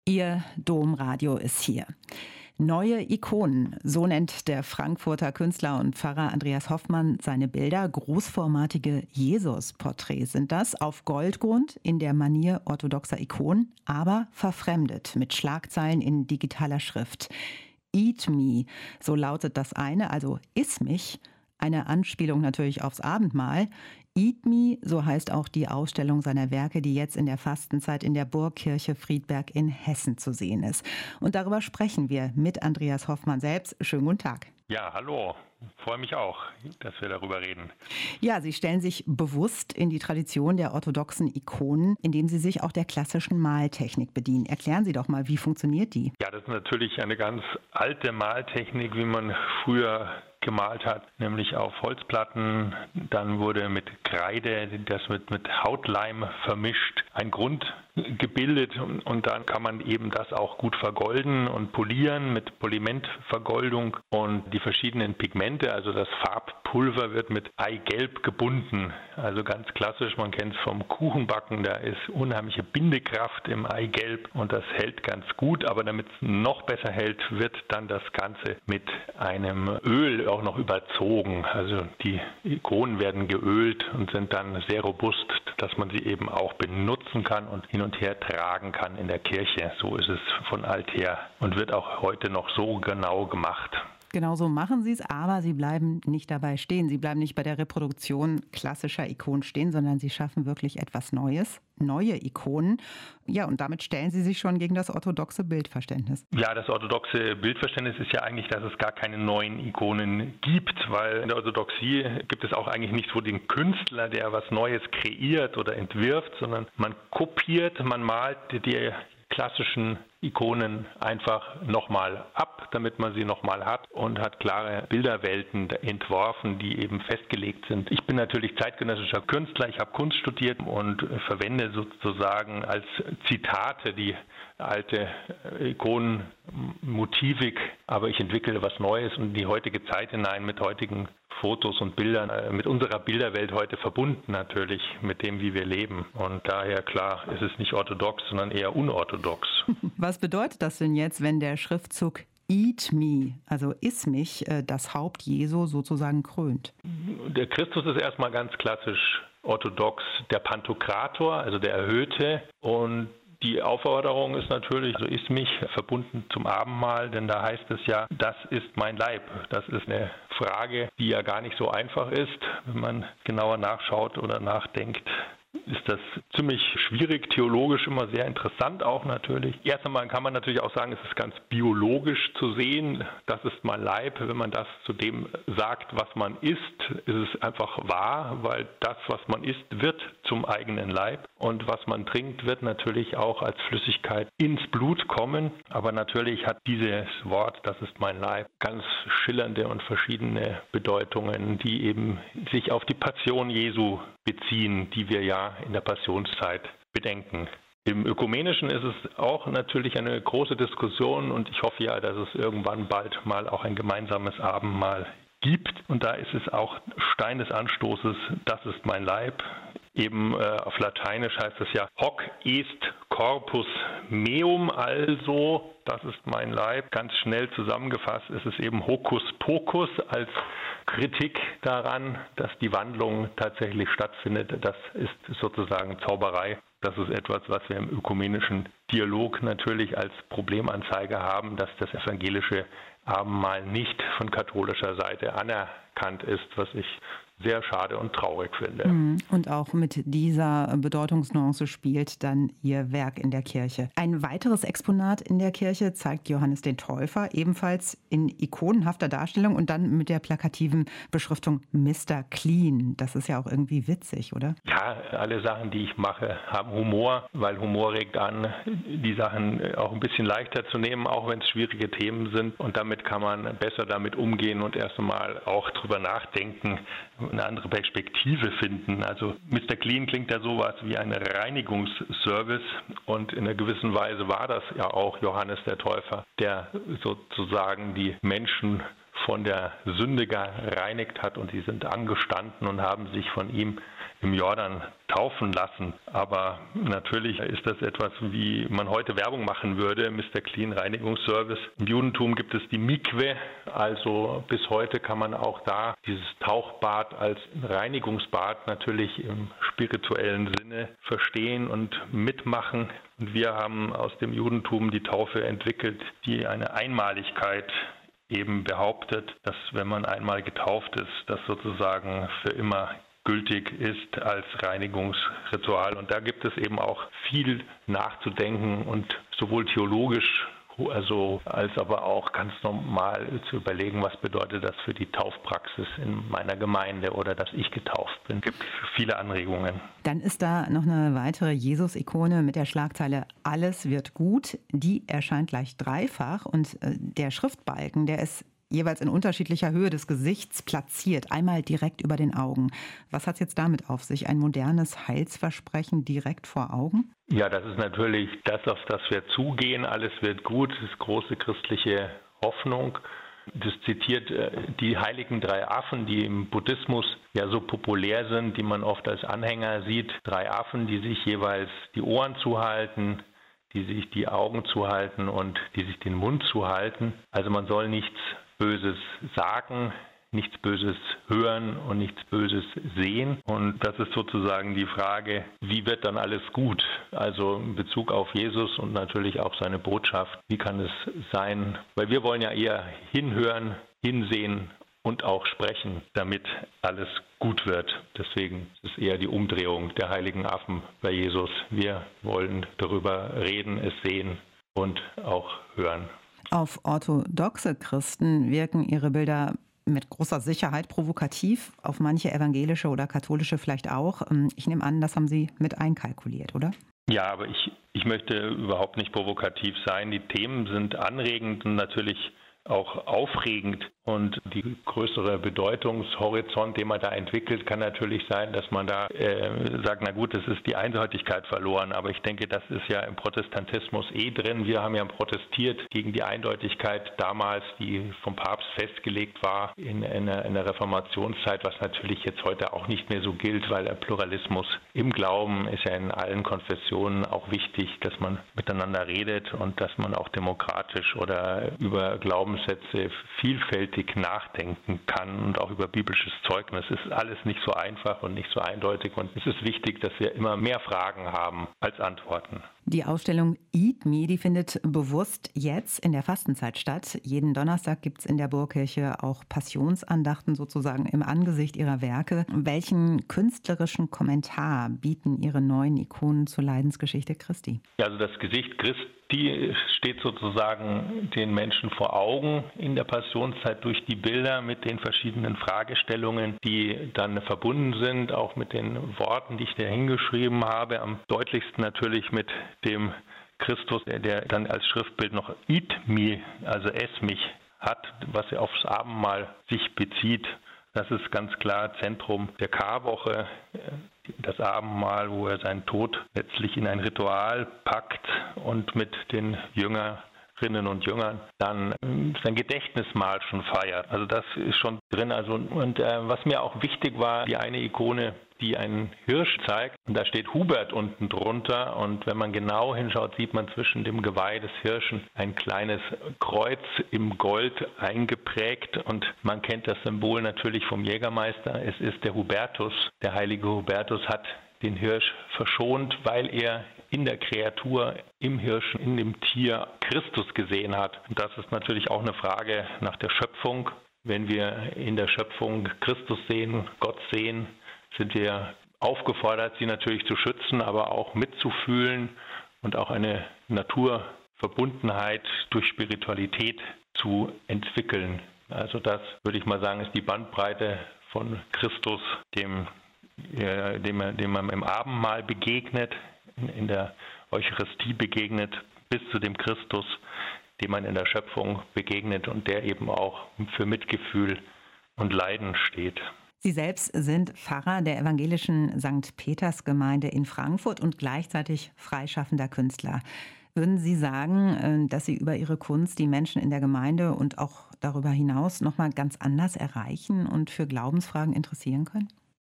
Ihr Domradio ist hier. Neue Ikonen, so nennt der Frankfurter Künstler und Pfarrer Andreas Hoffmann seine Bilder. Großformatige Jesus-Porträts sind das, auf Goldgrund in der Manier orthodoxer Ikonen, aber verfremdet mit Schlagzeilen in digitaler Schrift. Eat me, so lautet das eine, also iss mich, eine Anspielung natürlich aufs Abendmahl. Eat Me, so heißt auch die Ausstellung seiner Werke, die jetzt in der Fastenzeit in der Burgkirche Friedberg in Hessen zu sehen ist. Und darüber sprechen wir mit Andreas Hoffmann selbst. Schönen guten Tag. Ja, hallo. Freue mich auch, dass wir darüber reden. Ja, Sie stellen sich bewusst in die Tradition der orthodoxen Ikonen, indem Sie sich auch der klassischen Maltechnik bedienen. Erklären Sie doch mal, wie funktioniert die? Ja, das ist natürlich eine ganz alte Maltechnik, wie man früher gemalt hat, nämlich auf Holzplatten. Dann wurde mit Kreide, das wird mit Hautleim vermischt, ein Grund gebildet und dann kann man eben das auch gut vergolden und polieren mit Polimentvergoldung und die verschiedenen Pigmente, also das Farbpulver wird mit Eigelb gebunden. Also ganz klassisch, man kennt es vom Kuchenbacken, da ist unheimliche Bindekraft im Eigelb und das hält ganz gut, aber damit es noch besser hält, wird dann das Ganze mit einem Öl auch noch überzogen. Also die Ikonen werden geölt und sind dann sehr robust, dass man sie eben auch benutzen kann und hin und her tragen kann in der Kirche. So ist es von alther und wird auch heute noch so genau gemacht. Genau so machen Sie es, aber Sie bleiben nicht dabei stehen. Sie bleiben nicht bei der Reproduktion klassischer Ikonen stehen, sondern Sie schaffen wirklich etwas Neues, neue Ikonen. Ja, und damit stellen Sie sich schon gegen das orthodoxe Bildverständnis. Ja, das orthodoxe Bildverständnis ist ja eigentlich, dass es gar keine neuen Ikonen gibt, weil in der Orthodoxie gibt es auch eigentlich nicht so den Künstler, der was Neues kreiert oder entwirft, sondern man kopiert, man malt die klassischen Ikonen einfach nochmal ab, damit man sie nochmal hat und hat klare Bilderwelten entworfen, die eben festgelegt sind. Ich bin natürlich zeitgenössischer Künstler, ich habe Kunst studiert und verwende sozusagen als Zitate die alte Ikonenmotivik, aber ich entwickle was Neues und in die heutige Zeit hinein mit heutigen Fotos und Bildern, mit unserer Bilderwelt heute verbunden natürlich mit dem, wie wir leben. Und daher, klar, ist es nicht orthodox, sondern eher unorthodox. Was bedeutet das denn jetzt, wenn der Schriftzug Eat me, also iss mich, das Haupt Jesu sozusagen krönt? Der Christus ist erstmal ganz klassisch orthodox, der Pantokrator, also der Erhöhte, und die Aufforderung ist natürlich, so ist mich verbunden zum Abendmahl, denn da heißt es ja, das ist mein Leib. Das ist eine Frage, die ja gar nicht so einfach ist, wenn man genauer nachschaut oder nachdenkt. Ist das ziemlich schwierig, theologisch immer sehr interessant auch natürlich. Erst einmal kann man natürlich auch sagen, es ist ganz biologisch zu sehen, das ist mein Leib. Wenn man das zu dem sagt, was man isst, ist es einfach wahr, weil das, was man isst, wird zum eigenen Leib. Und was man trinkt, wird natürlich auch als Flüssigkeit ins Blut kommen. Aber natürlich hat dieses Wort, das ist mein Leib, ganz schillernde und verschiedene Bedeutungen, die eben sich auf die Passion Jesu beziehen, die wir ja in der Passionszeit bedenken. Im Ökumenischen ist es auch natürlich eine große Diskussion und ich hoffe ja, dass es irgendwann bald mal auch ein gemeinsames Abendmahl gibt. Und da ist es auch Stein des Anstoßes, das ist mein Leib. Eben auf Lateinisch heißt es ja hoc est corpus meum, also das ist mein Leib. Ganz schnell zusammengefasst ist es eben Hokus Pokus als Kritik daran, dass die Wandlung tatsächlich stattfindet. Das ist sozusagen Zauberei. Das ist etwas, was wir im ökumenischen Dialog natürlich als Problemanzeige haben, dass das evangelische Abendmahl nicht von katholischer Seite anerkannt ist, was ich sehr schade und traurig finde. Und auch mit dieser Bedeutungsnuance spielt dann Ihr Werk in der Kirche. Ein weiteres Exponat in der Kirche zeigt Johannes den Täufer, ebenfalls in ikonenhafter Darstellung und dann mit der plakativen Beschriftung Mr. Clean. Das ist ja auch irgendwie witzig, oder? Ja, alle Sachen, die ich mache, haben Humor, weil Humor regt an, die Sachen auch ein bisschen leichter zu nehmen, auch wenn es schwierige Themen sind. Und damit kann man besser damit umgehen und erst einmal auch drüber nachdenken, eine andere Perspektive finden. Also Mr. Clean klingt ja sowas wie ein Reinigungsservice und in einer gewissen Weise war das ja auch Johannes der Täufer, der sozusagen die Menschen von der Sünde gereinigt hat und sie sind angestanden und haben sich von ihm im Jordan taufen lassen. Aber natürlich ist das etwas, wie man heute Werbung machen würde, Mr. Clean Reinigungsservice. Im Judentum gibt es die Mikwe, also bis heute kann man auch da dieses Tauchbad als Reinigungsbad natürlich im spirituellen Sinne verstehen und mitmachen. Und wir haben aus dem Judentum die Taufe entwickelt, die eine Einmaligkeit eben behauptet, dass wenn man einmal getauft ist, das sozusagen für immer gültig ist als Reinigungsritual. Und da gibt es eben auch viel nachzudenken und sowohl theologisch als aber auch ganz normal zu überlegen, was bedeutet das für die Taufpraxis in meiner Gemeinde oder dass ich getauft bin. Es gibt viele Anregungen. Dann ist da noch eine weitere Jesus-Ikone mit der Schlagzeile "Alles wird gut". Die erscheint gleich dreifach und der Schriftbalken, der ist jeweils in unterschiedlicher Höhe des Gesichts platziert, einmal direkt über den Augen. Was hat es jetzt damit auf sich? Ein modernes Heilsversprechen direkt vor Augen? Ja, das ist natürlich das, auf das wir zugehen. Alles wird gut, das ist große christliche Hoffnung. Das zitiert die heiligen drei Affen, die im Buddhismus ja so populär sind, die man oft als Anhänger sieht. Drei Affen, die sich jeweils die Ohren zuhalten, die sich die Augen zuhalten und die sich den Mund zuhalten. Also man soll nichts Böses sagen, nichts Böses hören und nichts Böses sehen. Und das ist sozusagen die Frage, wie wird dann alles gut? Also in Bezug auf Jesus und natürlich auch seine Botschaft. Wie kann es sein? Weil wir wollen ja eher hinhören, hinsehen und auch sprechen, damit alles gut wird. Deswegen ist es eher die Umdrehung der heiligen Affen bei Jesus. Wir wollen darüber reden, es sehen und auch hören. Auf orthodoxe Christen wirken ihre Bilder mit großer Sicherheit provokativ, auf manche evangelische oder katholische vielleicht auch. Ich nehme an, das haben Sie mit einkalkuliert, oder? Ja, aber ich möchte überhaupt nicht provokativ sein. Die Themen sind anregend und natürlich auch aufregend. Und die größere Bedeutungshorizont, den man da entwickelt, kann natürlich sein, dass man da sagt, na gut, es ist die Eindeutigkeit verloren. Aber ich denke, das ist ja im Protestantismus drin. Wir haben ja protestiert gegen die Eindeutigkeit damals, die vom Papst festgelegt war in der Reformationszeit, was natürlich jetzt heute auch nicht mehr so gilt, weil der Pluralismus im Glauben ist ja in allen Konfessionen auch wichtig, dass man miteinander redet und dass man auch demokratisch oder über Glaubenssätze vielfältig nachdenken kann und auch über biblisches Zeugnis. Es ist alles nicht so einfach und nicht so eindeutig und es ist wichtig, dass wir immer mehr Fragen haben als Antworten. Die Ausstellung Eat Me, die findet bewusst jetzt in der Fastenzeit statt. Jeden Donnerstag gibt es in der Burgkirche auch Passionsandachten sozusagen im Angesicht ihrer Werke. Welchen künstlerischen Kommentar bieten Ihre neuen Ikonen zur Leidensgeschichte Christi? Also das Gesicht Christi steht sozusagen den Menschen vor Augen in der Passionszeit durch die Bilder mit den verschiedenen Fragestellungen, die dann verbunden sind, auch mit den Worten, die ich da hingeschrieben habe. Am deutlichsten natürlich mit dem Christus, der dann als Schriftbild noch Eat Me, also ess mich, hat, was er aufs Abendmahl sich bezieht. Das ist ganz klar Zentrum der Karwoche, das Abendmahl, wo er seinen Tod letztlich in ein Ritual packt und mit den Jüngerinnen und Jüngern dann sein Gedächtnismahl schon feiert. Also das ist schon drin. Und was mir auch wichtig war, die eine Ikone, die einen Hirsch zeigt. Und da steht Hubert unten drunter. Und wenn man genau hinschaut, sieht man zwischen dem Geweih des Hirschen ein kleines Kreuz im Gold eingeprägt. Und man kennt das Symbol natürlich vom Jägermeister. Es ist der Hubertus. Der heilige Hubertus hat den Hirsch verschont, weil er in der Kreatur, im Hirschen, in dem Tier Christus gesehen hat. Und das ist natürlich auch eine Frage nach der Schöpfung. Wenn wir in der Schöpfung Christus sehen, Gott sehen, sind wir aufgefordert, sie natürlich zu schützen, aber auch mitzufühlen und auch eine Naturverbundenheit durch Spiritualität zu entwickeln. Also das, würde ich mal sagen, ist die Bandbreite von Christus, dem man im Abendmahl begegnet, in der Eucharistie begegnet, bis zu dem Christus, dem man in der Schöpfung begegnet und der eben auch für Mitgefühl und Leiden steht. Sie selbst sind Pfarrer der evangelischen St. Peters-Gemeinde in Frankfurt und gleichzeitig freischaffender Künstler. Würden Sie sagen, dass Sie über Ihre Kunst die Menschen in der Gemeinde und auch darüber hinaus noch mal ganz anders erreichen und für Glaubensfragen interessieren können?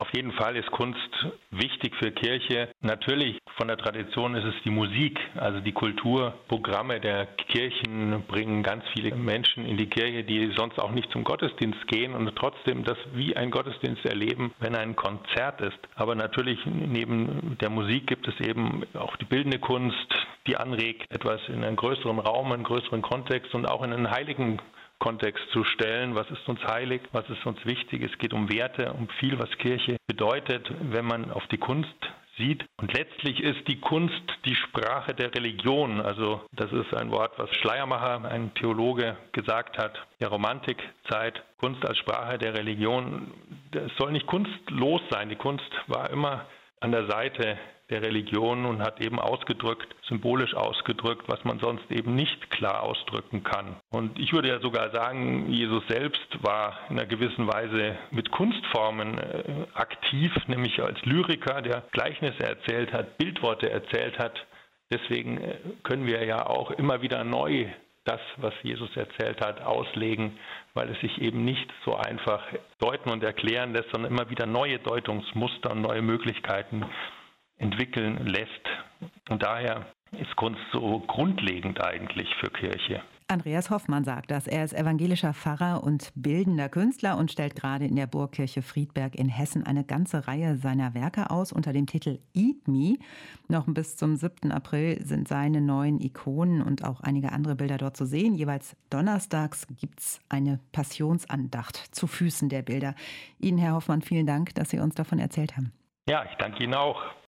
Auf jeden Fall ist Kunst wichtig für Kirche. Natürlich von der Tradition ist es die Musik, also die Kulturprogramme der Kirchen bringen ganz viele Menschen in die Kirche, die sonst auch nicht zum Gottesdienst gehen und trotzdem das wie ein Gottesdienst erleben, wenn ein Konzert ist. Aber natürlich neben der Musik gibt es eben auch die bildende Kunst, die anregt, etwas in einen größeren Raum, einen größeren Kontext und auch in einen heiligen Kontext zu stellen. Was ist uns heilig? Was ist uns wichtig? Es geht um Werte, um viel, was Kirche bedeutet, wenn man auf die Kunst sieht. Und letztlich ist die Kunst die Sprache der Religion. Also das ist ein Wort, was Schleiermacher, ein Theologe, gesagt hat, der Romantikzeit. Kunst als Sprache der Religion. Es soll nicht kunstlos sein. Die Kunst war immer an der Seite der Religion und hat eben ausgedrückt, symbolisch ausgedrückt, was man sonst eben nicht klar ausdrücken kann. Und ich würde ja sogar sagen, Jesus selbst war in einer gewissen Weise mit Kunstformen aktiv, nämlich als Lyriker, der Gleichnisse erzählt hat, Bildworte erzählt hat. Deswegen können wir ja auch immer wieder neu das, was Jesus erzählt hat, auslegen, weil es sich eben nicht so einfach deuten und erklären lässt, sondern immer wieder neue Deutungsmuster und neue Möglichkeiten entwickeln lässt. Und daher ist Kunst so grundlegend eigentlich für Kirche. Andreas Hoffmann sagt das. Er ist evangelischer Pfarrer und bildender Künstler und stellt gerade in der Burgkirche Friedberg in Hessen eine ganze Reihe seiner Werke aus unter dem Titel Eat Me. Noch bis zum 7. April sind seine neuen Ikonen und auch einige andere Bilder dort zu sehen. Jeweils donnerstags gibt es eine Passionsandacht zu Füßen der Bilder. Ihnen, Herr Hoffmann, vielen Dank, dass Sie uns davon erzählt haben. Ja, ich danke Ihnen auch.